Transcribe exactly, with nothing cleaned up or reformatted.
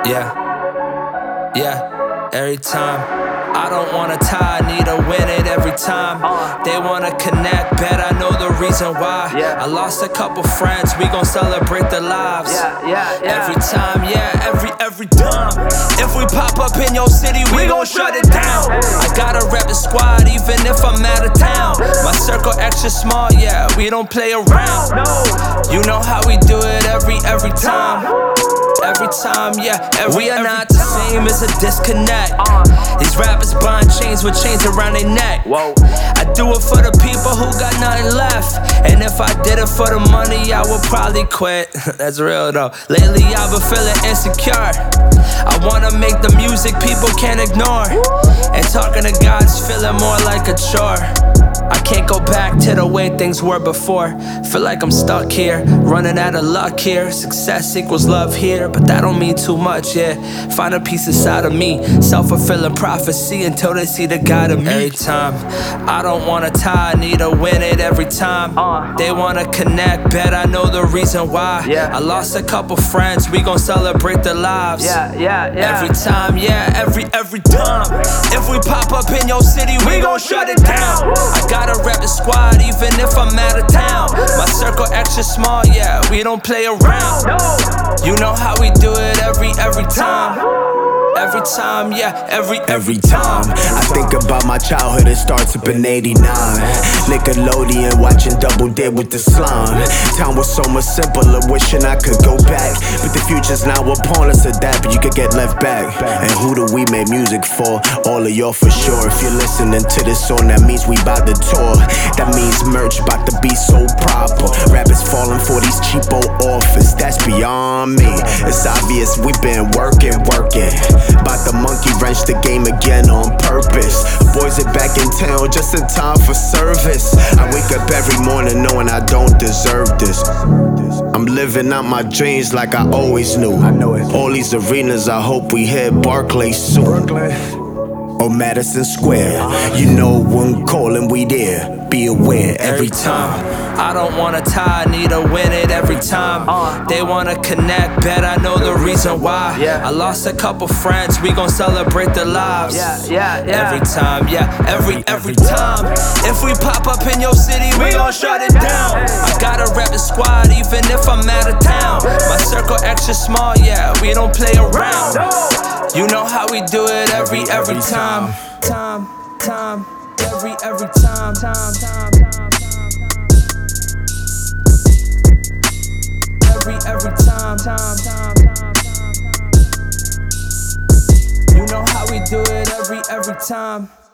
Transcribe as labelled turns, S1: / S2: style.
S1: Yeah, yeah, every time. I don't wanna tie, need to win it every time. They wanna connect, bet I know the reason why. I lost a couple friends, we gon' celebrate their lives. Every time, yeah, every, every time. If we pop up in your city, we gon' shut it down. I gotta rep the squad, even if I'm out of town. My circle extra small, yeah, we don't play around. You know how we do it every, every time. Every time, yeah, every, we are every not the same, it's a disconnect. uh, These rappers buying chains with chains around their neck. Whoa. I do it for the people who got nothing left. And if I did it for the money, I would probably quit. That's real though. Lately I've been feeling insecure. I wanna make the music people can't ignore. And talking to God's feeling more like a chore. I can't go back to the way things were before. Feel like I'm stuck here, running out of luck here. Success equals love here, but that don't mean too much, yeah. Find a piece inside of me, self-fulfilling prophecy until they see the God of me. Every time, I don't wanna tie, need to win it every time. uh, They wanna connect, bet I know the reason why. yeah. I lost a couple friends, we gon' celebrate their lives. Yeah, yeah, yeah. Every time, yeah, every, every time. If we pop up in your city, we gon' shut it down. I gotta rep the squad, even if I'm out of town. My circle extra small, yeah, we don't play around. You know how we do it every, every time. Every time, yeah, every,
S2: every time. I think about my childhood, it starts up in eighty-nine. Nickelodeon, watching Double Dare with the slime. Time was so much simpler, wishing I could go back. But the future's now upon us, adapt, but you could get left back. And who do we make music for? All of y'all for sure. If you're listening to this song, that means we bout to tour. That means merch bout to be so proper. Rappers falling for these cheapo offers, that's beyond me. It's obvious we've been working, working. About the monkey wrench the game again on purpose. Boys are back in town just in time for service. I wake up every morning knowing I don't deserve this. I'm living out my dreams like I always knew. All these arenas, I hope we hit Barclays soon. Or Madison Square. You know when calling, we there. Be aware every time.
S1: I don't wanna tie, need to win it every time. They wanna connect, bet I know the reason why. I lost a couple friends, we gon' celebrate their lives. Every time, yeah, every, every time. If we pop up in your city, we gon' shut it down. I gotta rep the squad, even if I'm out of town. My circle extra small, yeah, we don't play around. You know how we do it every, every time. Time, time, every, every time, time, time, time. Every, every time, time, time, time, time. You know how we do it every, every time.